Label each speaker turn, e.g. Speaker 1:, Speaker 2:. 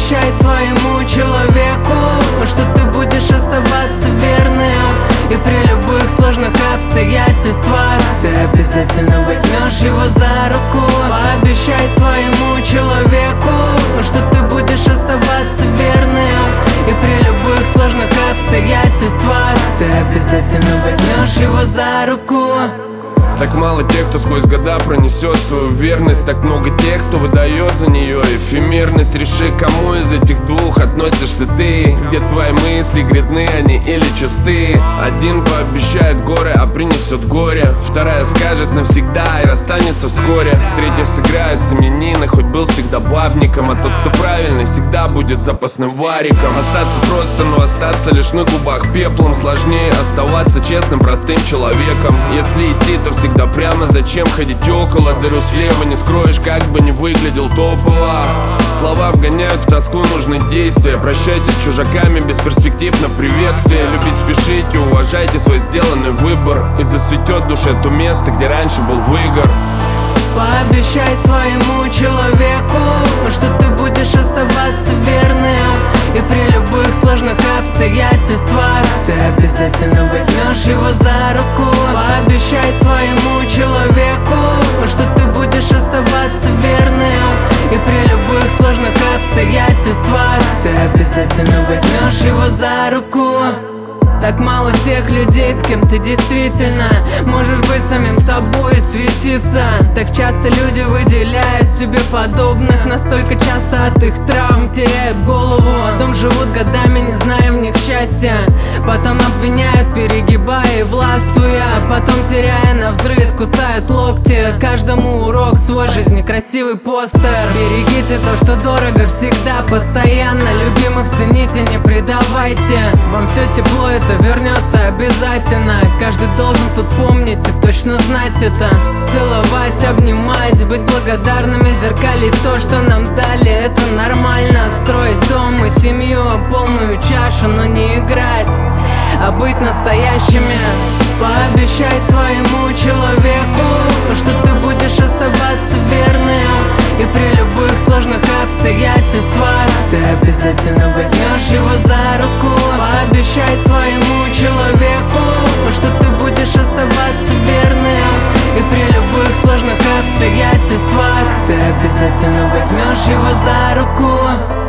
Speaker 1: Пообещай своему человеку, что ты будешь оставаться верным, и при любых сложных обстоятельствах ты обязательно возьмешь его за руку. Пообещай своему человеку, что ты будешь оставаться верным, и при любых сложных обстоятельствах ты обязательно возьмешь его за руку.
Speaker 2: Так мало тех, кто сквозь года пронесет свою верность. Так много тех, кто выдает за нее эфемерность. Реши, кому из этих двух относишься ты, где твои мысли грязны они или чисты. Один пообещает горы, а принесет горе. Вторая скажет навсегда и расстанется вскоре. Третья сыграет семьянина, хоть был всегда бабником. А тот, кто правильный, всегда будет запасным вариком. Остаться просто, но остаться лишь на губах пеплом. Сложнее оставаться честным, простым человеком. Если идти, то всегда прямо, зачем ходить около? Дыру слева не скроешь, как бы не выглядел топово. Слова вгоняют в тоску, нужны действия. Прощайтесь с чужаками без перспектив на приветствие. Любить спешите, уважайте свой сделанный выбор, и зацветет в душе то место, где раньше был выгор.
Speaker 1: Пообещай своему человеку, что ты будешь оставаться верным, и при любых сложных обстоятельствах ты обязательно возьмешь его за руку. Пообещай своему человеку, что ты будешь оставаться верным, и при любых сложных обстоятельствах ты обязательно возьмешь его за руку. Так мало тех людей, с кем ты действительно можешь быть самим собой и светиться. Так часто люди выделяют себе подобных, настолько часто от их травм теряют голову. Потом живут годами, не зная в них счастья, потом обвиняют, перегибая и властвуя, потом теряя навзрыд, кусают локти. Каждому урок свой, жизни красивый постер. Берегите то, что дорого, всегда, постоянно. Любимых цените, не предавайте. Вам все тепло, это вернется обязательно. Каждый должен тут помнить и точно знать это. Целовать, обнимать, быть благодарными, зеркалить то, что нам дали. Это нормально, строить дом и семью, полную чашу, но не играть, а быть настоящими. Пообещай своему человеку, что ты будешь оставаться верным, и при любых сложных обстоятельствах ты обязательно возьмешь его за руку. Пообещай своему человеку, что ты будешь оставаться верным, и при любых сложных обстоятельствах ты обязательно возьмешь его за руку.